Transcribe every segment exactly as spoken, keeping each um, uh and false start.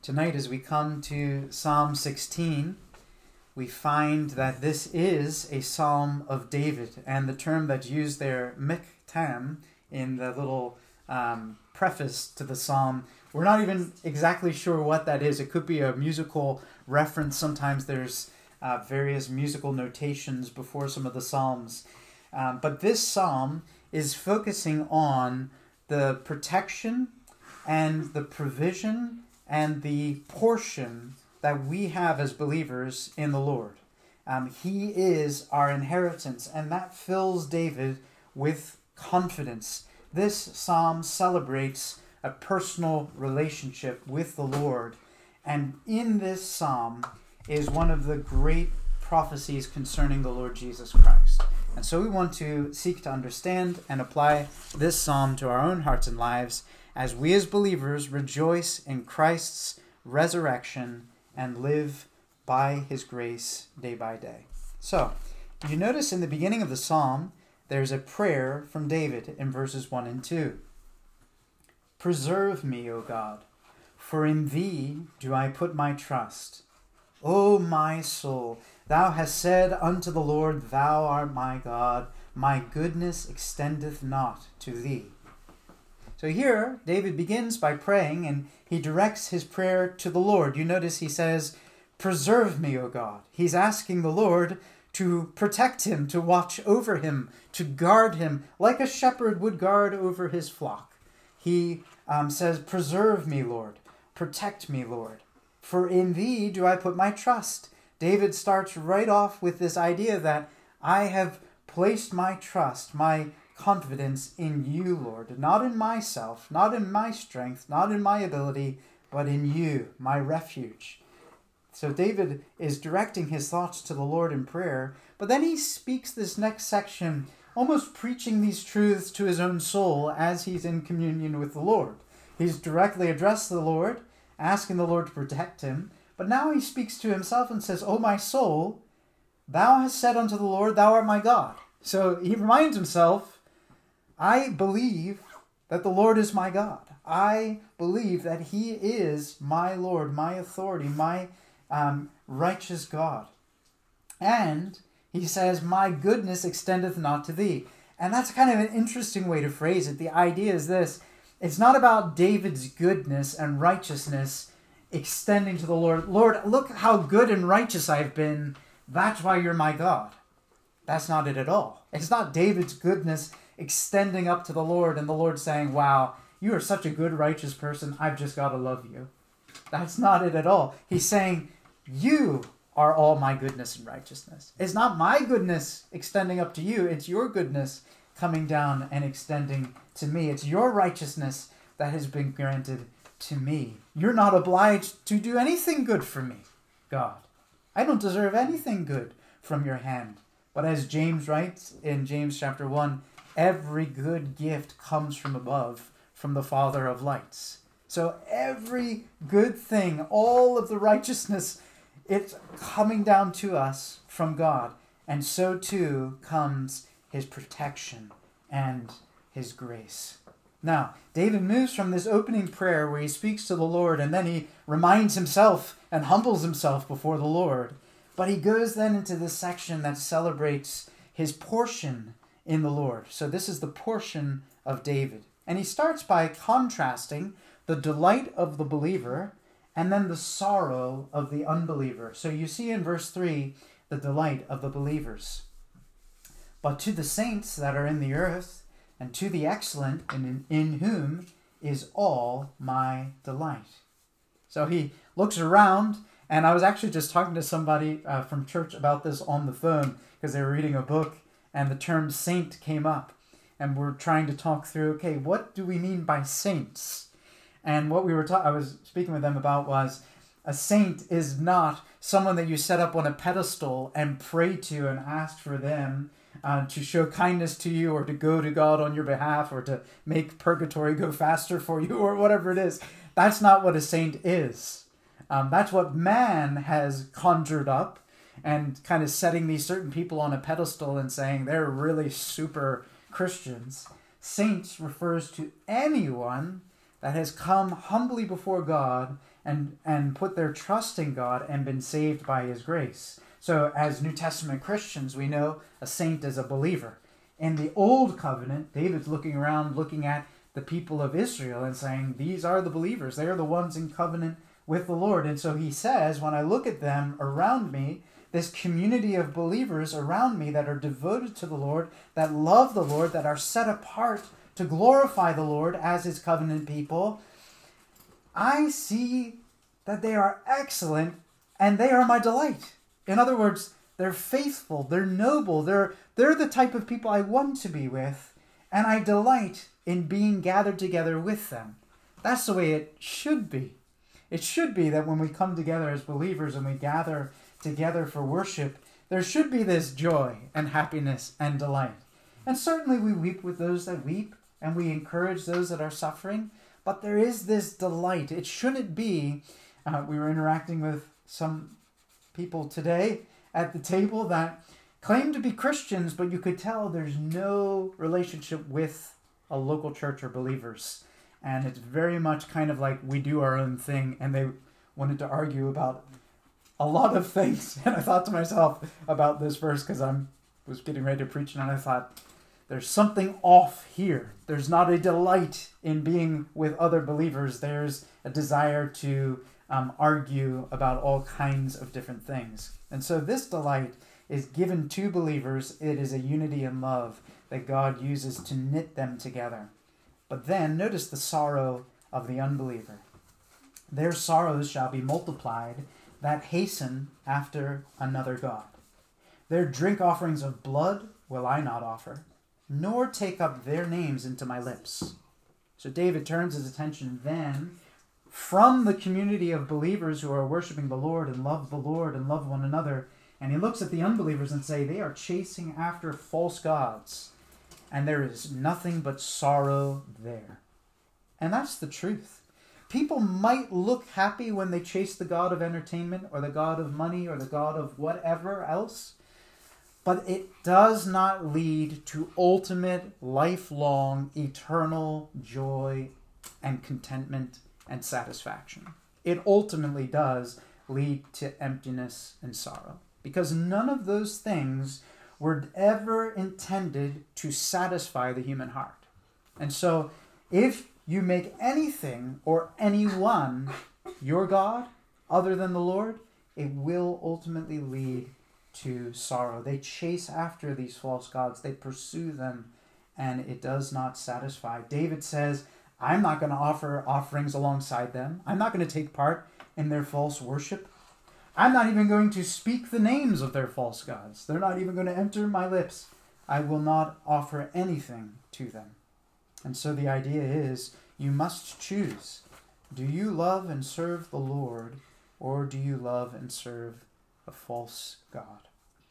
Tonight, as we come to Psalm sixteen, we find that this is a Psalm of David, and the term that's used there, miktam, in the little um, preface to the Psalm, we're not even exactly sure what that is. It could be a musical reference. Sometimes there's uh, various musical notations before some of the Psalms. Um, but this Psalm is focusing on the protection and the provision and the portion that we have as believers in the Lord. Um, he is our inheritance, and that fills David with confidence. This psalm celebrates a personal relationship with the Lord, and in this psalm is one of the great prophecies concerning the Lord Jesus Christ. And so we want to seek to understand and apply this psalm to our own hearts and lives as we as believers rejoice in Christ's resurrection and live by his grace day by day. So, you notice in the beginning of the psalm, there's a prayer from David in verses one and two. Preserve me, O God, for in thee do I put my trust. O my soul, thou hast said unto the Lord, thou art my God, my goodness extendeth not to thee. So here, David begins by praying, and he directs his prayer to the Lord. You notice he says, preserve me, O God. He's asking the Lord to protect him, to watch over him, to guard him, like a shepherd would guard over his flock. He um, says, preserve me, Lord. Protect me, Lord. For in thee do I put my trust. David starts right off with this idea that I have placed my trust, my confidence in you, Lord, not in myself, not in my strength, not in my ability, but in you, my refuge. So David is directing his thoughts to the Lord in prayer, but then he speaks this next section, almost preaching these truths to his own soul as he's in communion with the Lord. He's directly addressed the Lord, asking the Lord to protect him, but now he speaks to himself and says, O my soul, thou hast said unto the Lord, thou art my God. So he reminds himself, I believe that the Lord is my God. I believe that he is my Lord, my authority, my um, righteous God. And he says, my goodness extendeth not to thee. And that's kind of an interesting way to phrase it. The idea is this. It's not about David's goodness and righteousness extending to the Lord. Lord, look how good and righteous I've been. That's why you're my God. That's not it at all. It's not David's goodness extending up to the Lord and the Lord saying, wow, you are such a good, righteous person. I've just got to love you. That's not it at all. He's saying, you are all my goodness and righteousness. It's not my goodness extending up to you. It's your goodness coming down and extending to me. It's your righteousness that has been granted to me. You're not obliged to do anything good for me, God. I don't deserve anything good from your hand. But as James writes in James chapter one, every good gift comes from above, from the Father of lights. So every good thing, all of the righteousness, it's coming down to us from God. And so too comes his protection and his grace. Now, David moves from this opening prayer where he speaks to the Lord, and then he reminds himself and humbles himself before the Lord. But he goes then into this section that celebrates his portion in the Lord. So this is the portion of David. And he starts by contrasting the delight of the believer and then the sorrow of the unbeliever. So you see in verse three, the delight of the believers. But to the saints that are in the earth, and to the excellent, in, in whom is all my delight. So he looks around, and I was actually just talking to somebody uh, from church about this on the phone, because they were reading a book, and the term saint came up. And we're trying to talk through, okay, what do we mean by saints? And what we were ta- I was speaking with them about was a saint is not someone that you set up on a pedestal and pray to and ask for them uh, to show kindness to you or to go to God on your behalf or to make purgatory go faster for you or whatever it is. That's not what a saint is. Um, that's what man has conjured up and kind of setting these certain people on a pedestal and saying they're really super Christians. Saints refers to anyone that has come humbly before God and, and put their trust in God and been saved by his grace. So as New Testament Christians, we know a saint is a believer. In the Old Covenant, David's looking around, looking at the people of Israel and saying, these are the believers. They are the ones in covenant with the Lord. And so he says, when I look at them around me, this community of believers around me that are devoted to the Lord, that love the Lord, that are set apart to glorify the Lord as his covenant people, I see that they are excellent and they are my delight. In other words, they're faithful, they're noble, they're, they're the type of people I want to be with, and I delight in being gathered together with them. That's the way it should be. It should be that when we come together as believers and we gather together for worship, there should be this joy and happiness and delight. And certainly we weep with those that weep, and we encourage those that are suffering, but there is this delight. It shouldn't be, uh, we were interacting with some people today at the table that claim to be Christians, but you could tell there's no relationship with a local church or believers. And it's very much kind of like we do our own thing, and they wanted to argue about a lot of things. And I thought to myself about this verse because I was getting ready to preach, and I thought, there's something off here. There's not a delight in being with other believers. There's a desire to um, argue about all kinds of different things. And so this delight is given to believers. It is a unity and love that God uses to knit them together. But then notice the sorrow of the unbeliever. Their sorrows shall be multiplied that hasten after another god. Their drink offerings of blood will I not offer, nor take up their names into my lips. So David turns his attention then from the community of believers who are worshiping the Lord and love the Lord and love one another, and he looks at the unbelievers and say they are chasing after false gods, and there is nothing but sorrow there. And that's the truth. People might look happy when they chase the god of entertainment or the god of money or the god of whatever else, but it does not lead to ultimate, lifelong, eternal joy and contentment and satisfaction. It ultimately does lead to emptiness and sorrow, because none of those things were ever intended to satisfy the human heart. And so if you make anything or anyone your God other than the Lord, it will ultimately lead to sorrow. They chase after these false gods. They pursue them, and it does not satisfy. David says, I'm not going to offer offerings alongside them. I'm not going to take part in their false worship. I'm not even going to speak the names of their false gods. They're not even going to enter my lips. I will not offer anything to them. And so the idea is, you must choose. Do you love and serve the Lord, or do you love and serve a false god?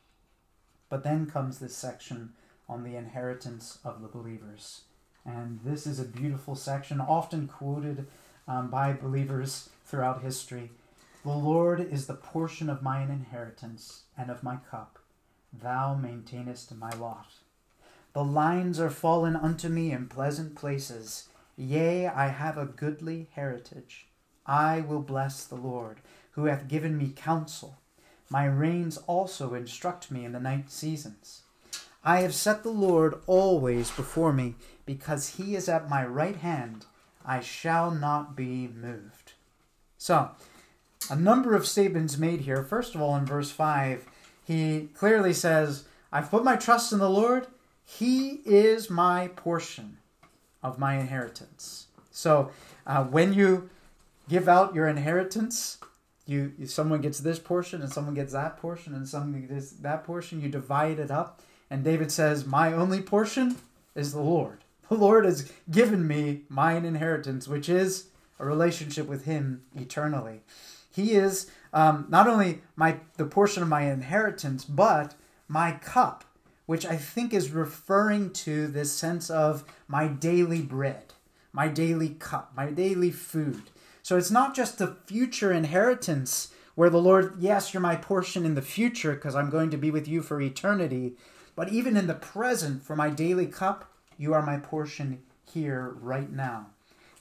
But then comes this section on the inheritance of the believers. And this is a beautiful section, often quoted um, by believers throughout history. The Lord is the portion of mine inheritance and of my cup. Thou maintainest my lot. The lines are fallen unto me in pleasant places. Yea, I have a goodly heritage. I will bless the Lord, who hath given me counsel. My reins also instruct me in the night seasons. I have set the Lord always before me, because he is at my right hand. I shall not be moved. So, a number of statements made here. First of all, in verse five, he clearly says, I've put my trust in the Lord. He is my portion of my inheritance. So, uh, when you give out your inheritance, you, you someone gets this portion and someone gets that portion and someone gets that portion. You divide it up. And David says, my only portion is the Lord. The Lord has given me mine inheritance, which is a relationship with him eternally. He is um, not only my the portion of my inheritance, but my cup, which I think is referring to this sense of my daily bread, my daily cup, my daily food. So it's not just the future inheritance where the Lord, yes, you're my portion in the future because I'm going to be with you for eternity, but even in the present, for my daily cup, you are my portion here right now.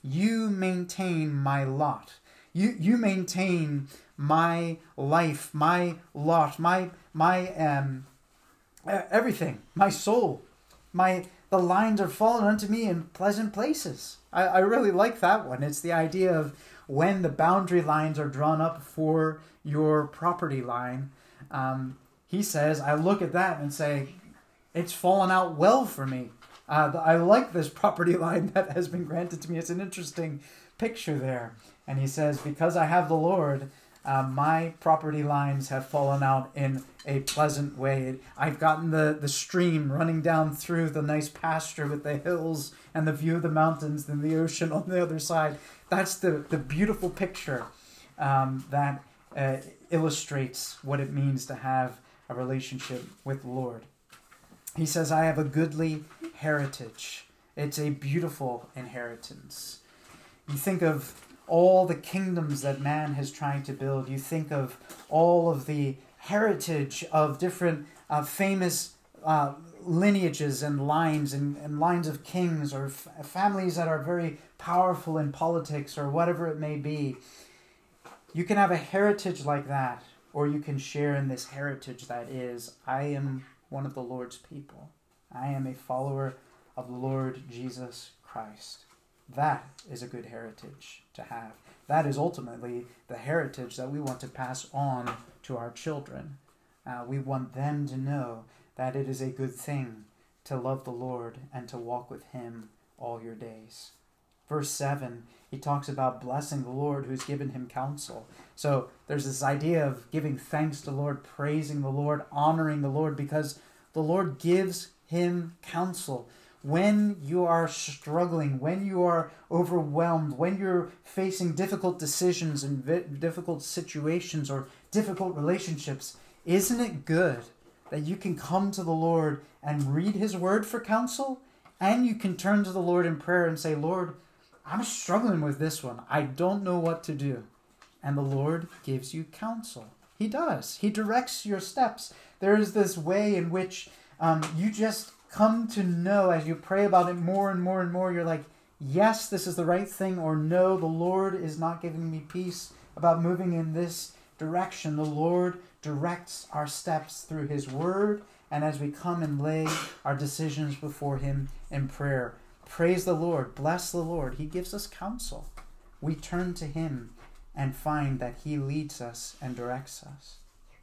you maintain my lot. You you maintain my life, my lot, my my um everything, my soul. My the lines are fallen unto me in pleasant places. I, I really like that one. It's the idea of when the boundary lines are drawn up for your property line. Um, he says, I look at that and say, it's fallen out well for me. Uh, I like this property line that has been granted to me. It's an interesting picture there. And he says, because I have the Lord, uh, my property lines have fallen out in a pleasant way. I've gotten the, the stream running down through the nice pasture with the hills and the view of the mountains and the ocean on the other side. That's the, the beautiful picture um, that uh, illustrates what it means to have a relationship with the Lord. He says, I have a goodly heritage. It's a beautiful inheritance. You think of all the kingdoms that man has tried to build. You think of all of the heritage of different uh, famous uh, lineages and lines and, and lines of kings or f- families that are very powerful in politics or whatever it may be. You can have a heritage like that, or you can share in this heritage that is, I am one of the Lord's people. I am a follower of the Lord Jesus Christ. That is a good heritage to have. That is ultimately the heritage that we want to pass on to our children. Uh, we want them to know that it is a good thing to love the Lord and to walk with Him all your days. Verse seven, he talks about blessing the Lord who's given him counsel. So there's this idea of giving thanks to the Lord, praising the Lord, honoring the Lord, because the Lord gives him counsel. When you are struggling, when you are overwhelmed, when you're facing difficult decisions and vi- difficult situations or difficult relationships, isn't it good that you can come to the Lord and read His Word for counsel? And you can turn to the Lord in prayer and say, Lord, I'm struggling with this one. I don't know what to do. And the Lord gives you counsel. He does. He directs your steps. There is this way in which um, you just come to know as you pray about it more and more and more. You're like, yes, this is the right thing, or no, the Lord is not giving me peace about moving in this direction. The Lord directs our steps through His Word, and as we come and lay our decisions before Him in prayer. Praise the Lord. Bless the Lord. He gives us counsel. We turn to Him and find that He leads us and directs us.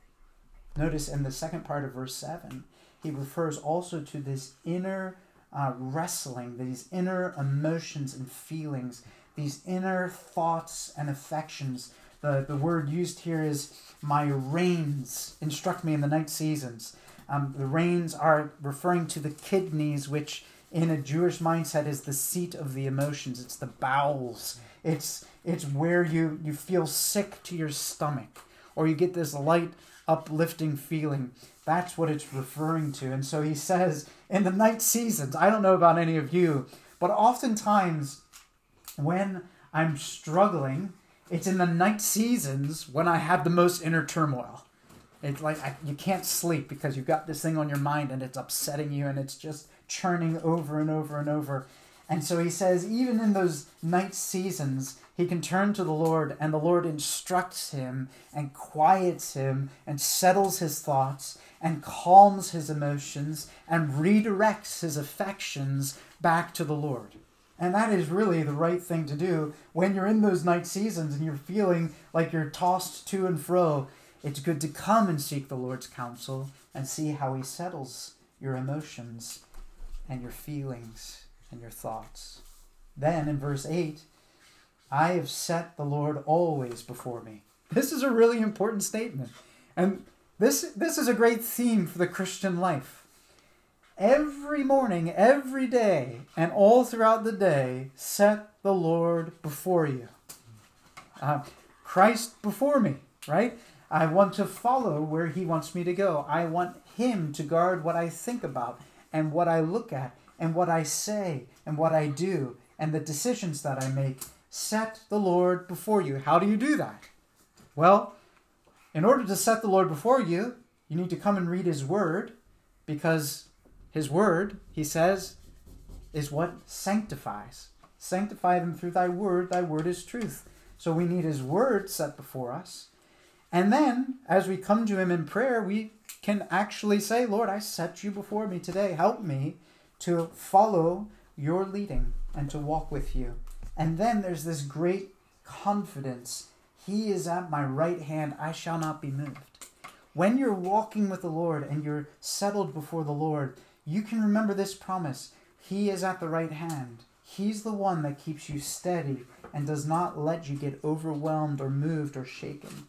Notice in the second part of verse seven, he refers also to this inner uh, wrestling, these inner emotions and feelings, these inner thoughts and affections. The, the word used here is, my reins instruct me in the night seasons. Um, the reins are referring to the kidneys, which in a Jewish mindset is the seat of the emotions. It's the bowels. It's it's where you, you feel sick to your stomach, or you get this light uplifting feeling. That's what it's referring to. And so he says, in the night seasons, I don't know about any of you, but oftentimes when I'm struggling, it's in the night seasons when I have the most inner turmoil. It's like I, you can't sleep because you've got this thing on your mind and it's upsetting you and it's just churning over and over and over. And so he says, even in those night seasons, he can turn to the Lord, and the Lord instructs him and quiets him and settles his thoughts and calms his emotions and redirects his affections back to the Lord. And that is really the right thing to do when you're in those night seasons and you're feeling like you're tossed to and fro. It's good to come and seek the Lord's counsel and see how He settles your emotions and your feelings and your thoughts. Then in verse eight, I have set the Lord always before me. This is a really important statement. And this, this is a great theme for the Christian life. Every morning, every day, and all throughout the day, set the Lord before you. Uh, Christ before me, right? I want to follow where He wants me to go. I want Him to guard what I think about and what I look at and what I say and what I do and the decisions that I make. Set the Lord before you. How do you do that? Well, in order to set the Lord before you, you need to come and read His Word, because His Word, he says, is what sanctifies. Sanctify them through thy word. Thy word is truth. So we need his word set before us. And then, as we come to him in prayer, we can actually say, Lord, I set you before me today. Help me to follow your leading and to walk with you. And then there's this great confidence. He is at my right hand. I shall not be moved. When you're walking with the Lord and you're settled before the Lord, you can remember this promise. He is at the right hand. He's the one that keeps you steady and does not let you get overwhelmed or moved or shaken.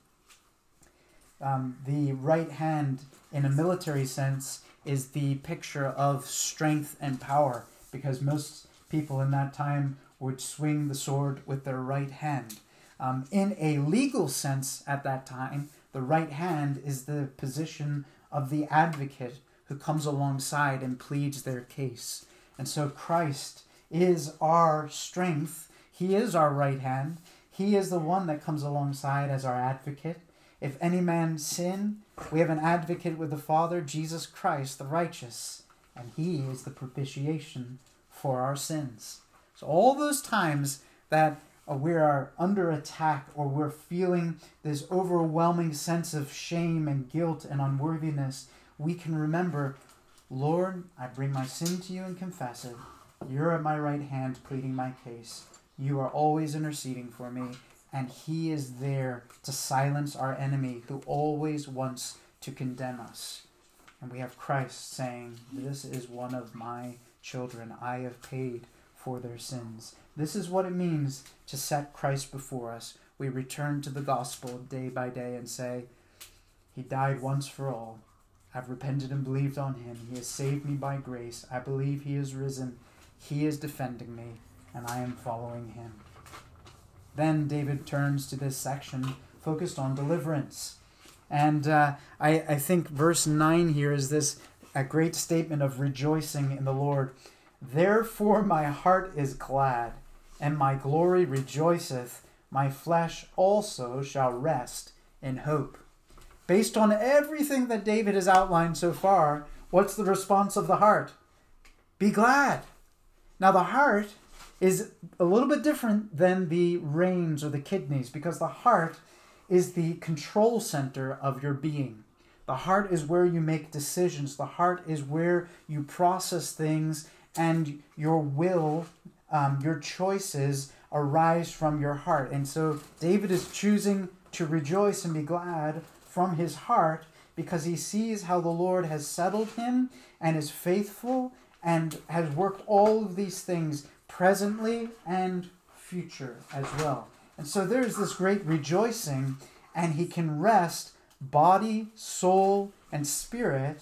Um, the right hand, in a military sense, is the picture of strength and power, because most people in that time would swing the sword with their right hand. Um, in a legal sense at that time, the right hand is the position of the advocate who comes alongside and pleads their case. And so Christ is our strength. He is our right hand. He is the one that comes alongside as our advocate. If any man sin, we have an advocate with the Father, Jesus Christ, the righteous, and he is the propitiation for our sins. So all those times that uh, we are under attack or we're feeling this overwhelming sense of shame and guilt and unworthiness, we can remember, Lord, I bring my sin to you and confess it. You're at my right hand pleading my case. You are always interceding for me. And he is there to silence our enemy who always wants to condemn us. And we have Christ saying, this is one of my children. I have paid for their sins. This is what it means to set Christ before us. We return to the gospel day by day and say, he died once for all. I've repented and believed on him. He has saved me by grace. I believe he is risen. He is defending me, and I am following him. Then David turns to this section focused on deliverance. And uh, I, I think verse nine here is this a great statement of rejoicing in the Lord. Therefore my heart is glad, and my glory rejoiceth. My flesh also shall rest in hope. Based on everything that David has outlined so far, what's the response of the heart? Be glad. Now the heart is a little bit different than the reins or the kidneys, because the heart is the control center of your being. The heart is where you make decisions. The heart is where you process things, and your will, um, your choices arise from your heart. And so David is choosing to rejoice and be glad from his heart because he sees how the Lord has settled him and is faithful and has worked all of these things presently and future as well. And so there's this great rejoicing, and he can rest body, soul, and spirit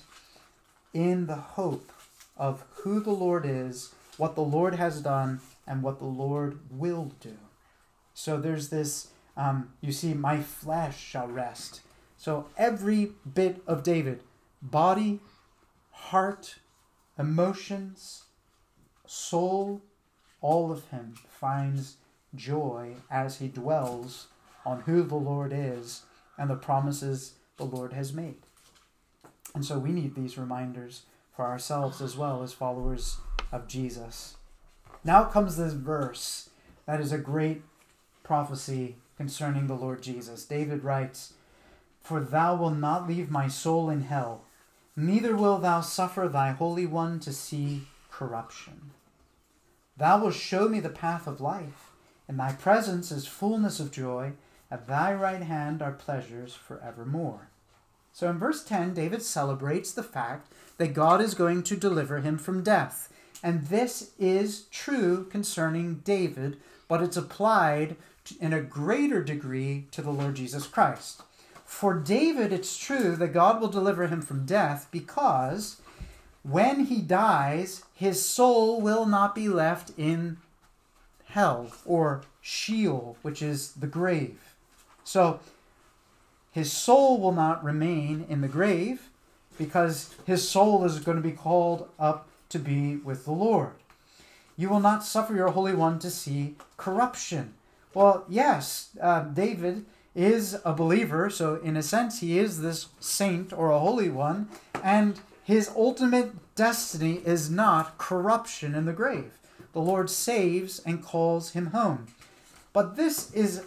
in the hope of who the Lord is, what the Lord has done, and what the Lord will do. So there's this, um, you see, my flesh shall rest. So every bit of David, body, heart, emotions, soul, all of him finds joy as he dwells on who the Lord is and the promises the Lord has made. And so we need these reminders for ourselves as well as followers of Jesus. Now comes this verse that is a great prophecy concerning the Lord Jesus. David writes, "For thou wilt not leave my soul in hell, neither wilt thou suffer thy Holy One to see corruption. Thou wilt show me the path of life. In thy presence is fullness of joy. At thy right hand are pleasures forevermore." So in verse ten, David celebrates the fact that God is going to deliver him from death. And this is true concerning David, but it's applied in a greater degree to the Lord Jesus Christ. For David, it's true that God will deliver him from death because when he dies, his soul will not be left in hell or Sheol, which is the grave. So his soul will not remain in the grave because his soul is going to be called up to be with the Lord. You will not suffer your Holy One to see corruption. Well, yes, uh, David is a believer, so in a sense he is this saint or a holy one, and his ultimate destiny is not corruption in the grave. the Lord saves and calls him home. But this is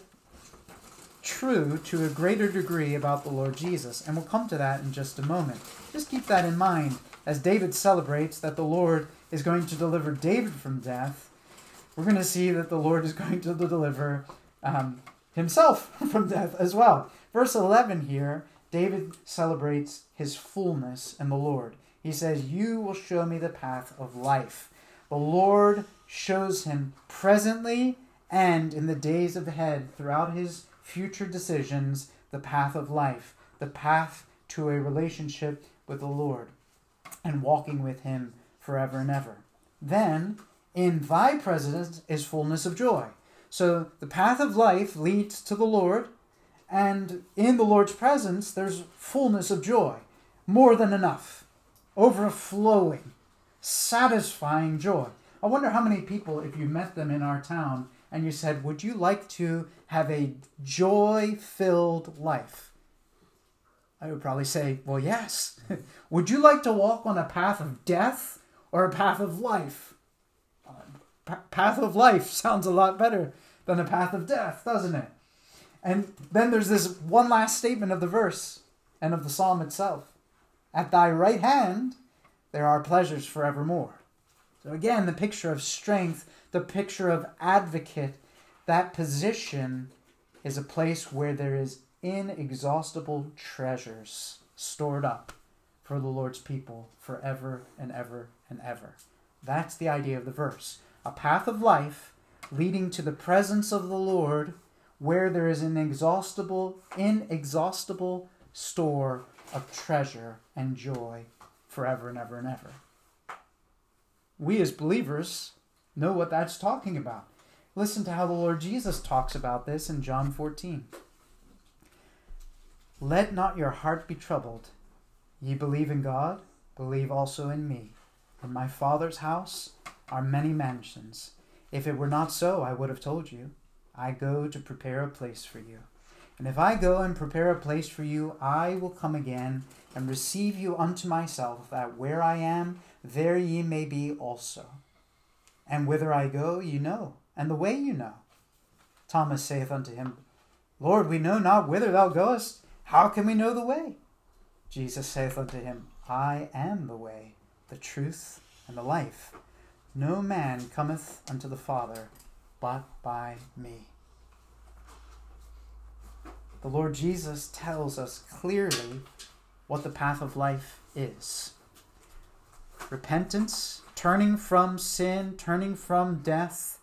true to a greater degree about the Lord Jesus, and we'll come to that in just a moment. Just keep that in mind as David celebrates that the Lord is going to deliver David from death. We're going to see that the Lord is going to deliver um, himself from death as well. Verse eleven here, David celebrates his fullness in the Lord. He says, "You will show me the path of life." The Lord shows him presently and in the days ahead throughout his future decisions the path of life, the path to a relationship with the Lord and walking with him forever and ever. Then, in thy presence is fullness of joy. So the path of life leads to the Lord, and in the Lord's presence there's fullness of joy, more than enough, overflowing, satisfying joy. I wonder how many people, if you met them in our town and you said, would you like to have a joy-filled life? I would probably say, well, yes. Would you like to walk on a path of death or a path of life? Uh, p- path of life sounds a lot better than a path of death, doesn't it? And then there's this one last statement of the verse and of the psalm itself. At thy right hand there are pleasures forevermore. So again, the picture of strength, the picture of advocate, that position is a place where there is inexhaustible treasures stored up for the Lord's people forever and ever and ever. That's the idea of the verse. A path of life leading to the presence of the Lord where there is an inexhaustible, inexhaustible store of treasure and joy forever and ever and ever. We as believers know what that's talking about. Listen to how the Lord Jesus talks about this in John fourteen. Let not your heart be troubled. Ye believe in God, believe also in me. In my Father's house are many mansions. If it were not so, I would have told you. I go to prepare a place for you. And if I go and prepare a place for you, I will come again and receive you unto myself, that where I am, there ye may be also. And whither I go, ye know, and the way you know. Thomas saith unto him, Lord, we know not whither thou goest. How can we know the way? Jesus saith unto him, I am the way, the truth, and the life. No man cometh unto the Father but by me. The Lord Jesus tells us clearly what the path of life is. Repentance, turning from sin, turning from death,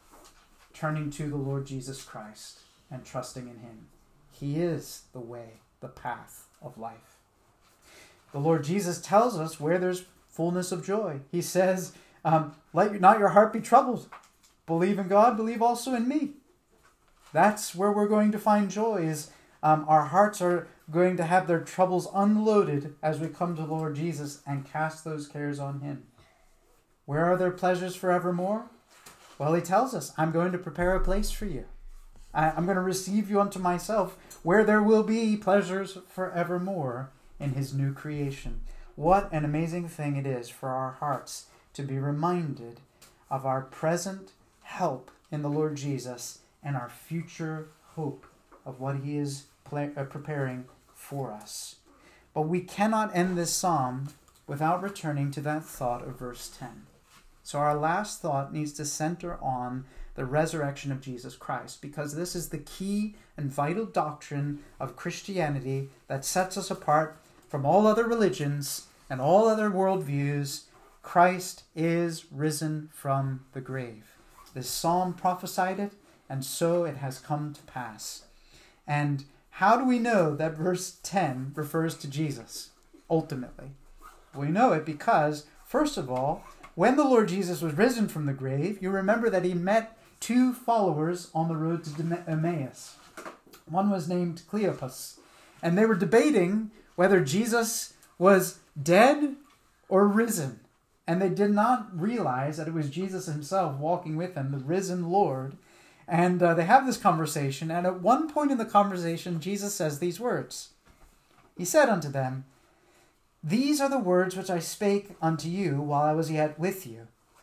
turning to the Lord Jesus Christ and trusting in him. He is the way, the path of life. The Lord Jesus tells us where there's fullness of joy. He says, um, let not your heart be troubled. Believe in God, believe also in me. That's where we're going to find joy, is um, our hearts are going to have their troubles unloaded as we come to the Lord Jesus and cast those cares on him. Where are there pleasures forevermore? Well, he tells us, I'm going to prepare a place for you. I, I'm going to receive you unto myself, where there will be pleasures forevermore in his new creation. What an amazing thing it is for our hearts to be reminded of our present help in the Lord Jesus and our future hope of what he is play, uh, preparing for us. But we cannot end this psalm without returning to that thought of verse ten. So our last thought needs to center on the resurrection of Jesus Christ, because this is the key and vital doctrine of Christianity that sets us apart from all other religions and all other worldviews. Christ is risen from the grave. This psalm prophesied it, and so it has come to pass. And how do we know that verse ten refers to Jesus, ultimately? We know it because, first of all, when the Lord Jesus was risen from the grave, you remember that he met two followers on the road to Emmaus. One was named Cleopas, and they were debating whether Jesus was dead or risen. And they did not realize that it was Jesus himself walking with them, the risen Lord. And uh, they have this conversation, and at one point in the conversation, Jesus says these words. He said unto them, These are the words which I spake unto you while I was yet with you,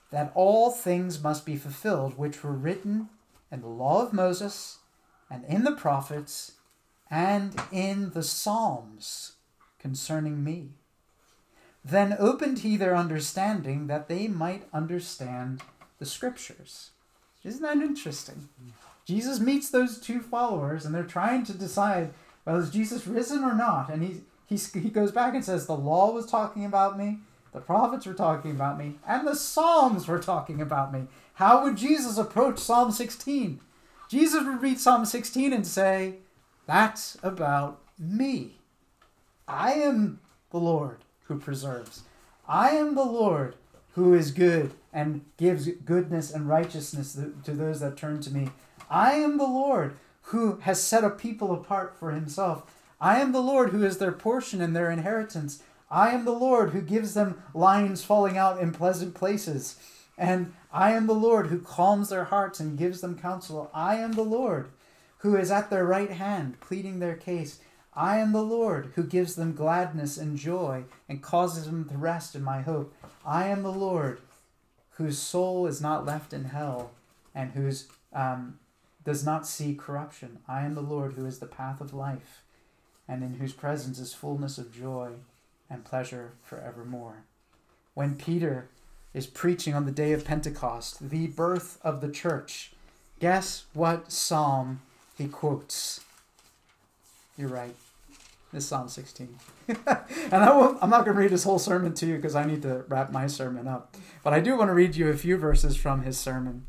that all things must be fulfilled which were written in the law of Moses, and in the prophets, and in the Psalms concerning me. Then opened he their understanding, that they might understand the Scriptures. Isn't that interesting? Jesus meets those two followers, and they're trying to decide, well, is Jesus risen or not? And he, he, he goes back and says, the law was talking about me, the prophets were talking about me, and the Psalms were talking about me. How would Jesus approach Psalm sixteen? Jesus would read Psalm sixteen and say, that's about me. I am the Lord who preserves. I am the Lord who is good and gives goodness and righteousness to those that turn to me. I am the Lord who has set a people apart for himself. I am the Lord who is their portion and their inheritance. I am the Lord who gives them lines falling out in pleasant places. And I am the Lord who calms their hearts and gives them counsel. I am the Lord who is at their right hand, pleading their case. I am the Lord who gives them gladness and joy and causes them to rest in my hope. I am the Lord whose soul is not left in hell and whose um, does not see corruption. I am the Lord who is the path of life, and in whose presence is fullness of joy and pleasure forevermore. When Peter is preaching on the day of Pentecost, the birth of the church, guess what psalm he quotes? You're right. It's Psalm sixteen. And I won't, I'm not going to read his whole sermon to you because I need to wrap my sermon up. But I do want to read you a few verses from his sermon.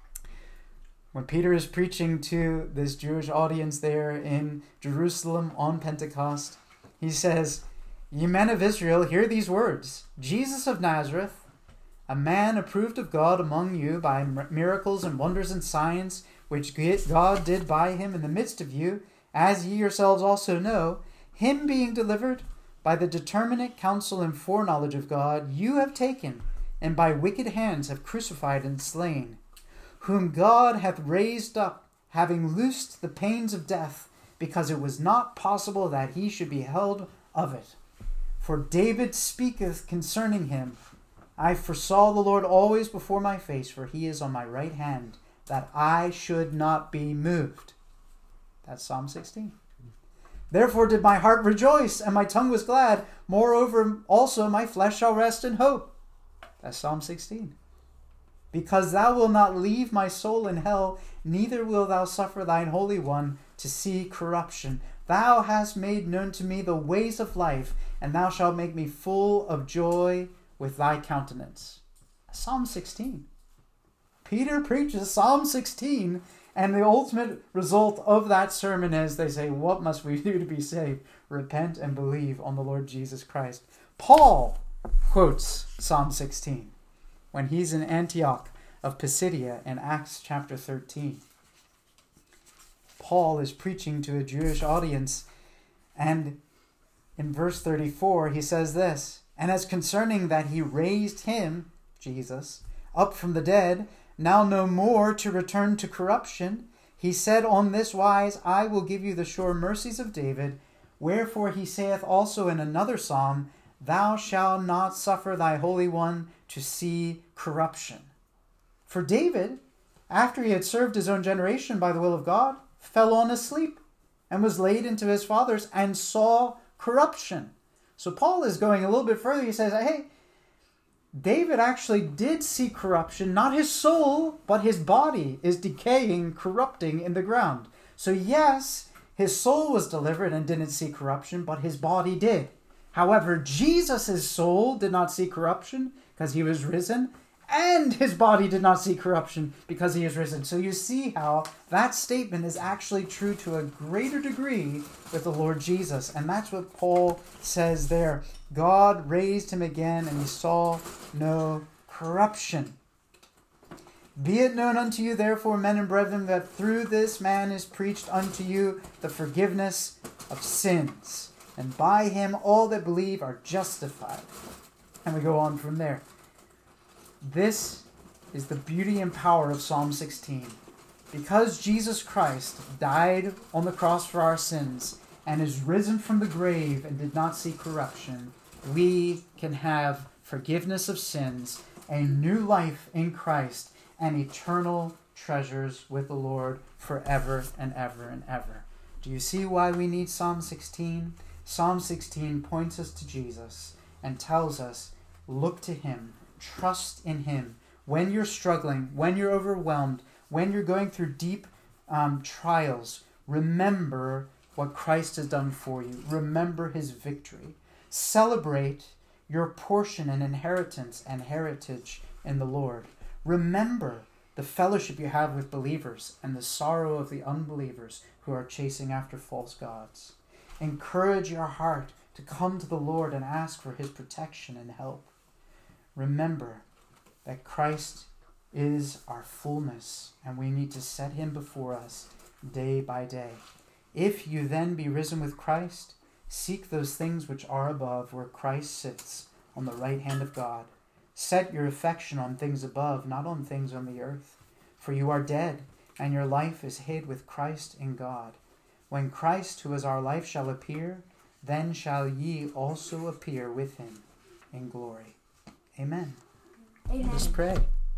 When Peter is preaching to this Jewish audience there in Jerusalem on Pentecost, he says, "Ye men of Israel, hear these words. Jesus of Nazareth, a man approved of God among you by miracles and wonders and signs, which God did by him in the midst of you, as ye yourselves also know, him being delivered by the determinate counsel and foreknowledge of God, you have taken, and by wicked hands have crucified and slain, whom God hath raised up, having loosed the pains of death, because it was not possible that he should be held of it. For David speaketh concerning him, I foresaw the Lord always before my face, for he is on my right hand, that I should not be moved." That's Psalm sixteen. "Therefore did my heart rejoice, and my tongue was glad. Moreover also my flesh shall rest in hope." That's Psalm sixteen. "Because thou wilt not leave my soul in hell, neither wilt thou suffer thine Holy One to see corruption. Thou hast made known to me the ways of life, and thou shalt make me full of joy with thy countenance." Psalm sixteen. Peter preaches Psalm sixteen, and the ultimate result of that sermon is they say, what must we do to be saved? Repent and believe on the Lord Jesus Christ. Paul quotes Psalm sixteen when he's in Antioch of Pisidia in Acts chapter thirteen. Paul is preaching to a Jewish audience, and in verse thirty-four he says this, "And as concerning that he raised him," Jesus, "up from the dead, now no more to return to corruption, he said on this wise, I will give you the sure mercies of David. Wherefore he saith also in another psalm, Thou shalt not suffer thy Holy One to see corruption." For David, after he had served his own generation by the will of God, fell on asleep and was laid into his fathers and saw corruption. So Paul is going a little bit further. He says, hey, David actually did see corruption, not his soul, but his body is decaying, corrupting in the ground. So yes, his soul was delivered and didn't see corruption, but his body did. However, Jesus' soul did not see corruption because he was risen, and his body did not see corruption because he is risen. So you see how that statement is actually true to a greater degree with the Lord Jesus. And that's what Paul says there. God raised him again, and he saw no corruption. "Be it known unto you, therefore, men and brethren, that through this man is preached unto you the forgiveness of sins. And by him all that believe are justified." And we go on from there. This is the beauty and power of Psalm sixteen. Because Jesus Christ died on the cross for our sins and is risen from the grave and did not see corruption, we can have forgiveness of sins a new life in Christ, and eternal treasures with the Lord forever and ever and ever. Do you see why we need Psalm sixteen? Psalm sixteen points us to Jesus and tells us, look to him, trust in him. When you're struggling, when you're overwhelmed, when you're going through deep um, trials, remember what Christ has done for you. Remember his victory. Celebrate your portion and inheritance and heritage in the Lord. Remember the fellowship you have with believers and the sorrow of the unbelievers who are chasing after false gods. Encourage your heart to come to the Lord and ask for his protection and help. Remember that Christ is our fullness, and we need to set him before us day by day. If you then be risen with Christ, seek those things which are above, where Christ sits on the right hand of God. Set your affection on things above, not on things on the earth. For you are dead, and your life is hid with Christ in God. When Christ, who is our life, shall appear, then shall ye also appear with him in glory. Amen. Amen. Let's pray.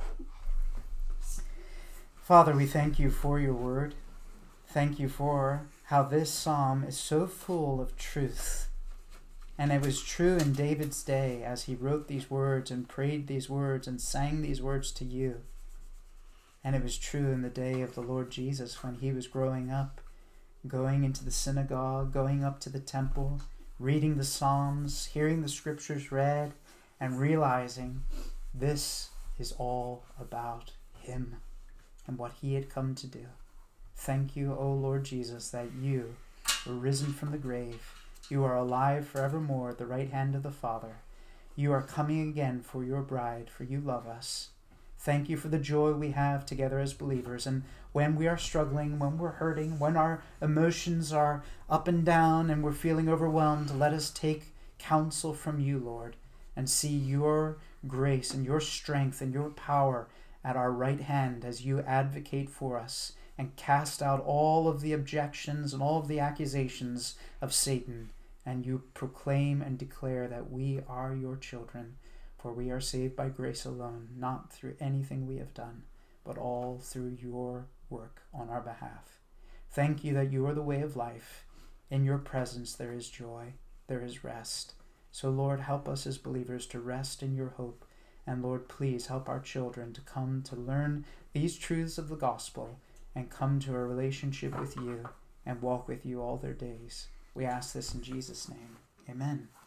Father, we thank you for your word. Thank you for how this psalm is so full of truth. And it was true in David's day as he wrote these words and prayed these words and sang these words to you. And it was true in the day of the Lord Jesus when he was growing up, going into the synagogue, going up to the temple, reading the Psalms, hearing the scriptures read, and realizing this is all about him and what he had come to do. Thank you, O Lord Jesus, that you were risen from the grave. You are alive forevermore at the right hand of the Father. You are coming again for your bride, for you love us. Thank you for the joy we have together as believers. And when we are struggling, when we're hurting, when our emotions are up and down and we're feeling overwhelmed, let us take counsel from you, Lord, and see your grace and your strength and your power at our right hand as you advocate for us and cast out all of the objections and all of the accusations of Satan. And you proclaim and declare that we are your children, for we are saved by grace alone, not through anything we have done, but all through your work on our behalf. Thank you that you are the way of life. In your presence there is joy, there is rest. So Lord, help us as believers to rest in your hope. And Lord, please help our children to come to learn these truths of the gospel and come to a relationship with you and walk with you all their days. We ask this in Jesus' name. Amen.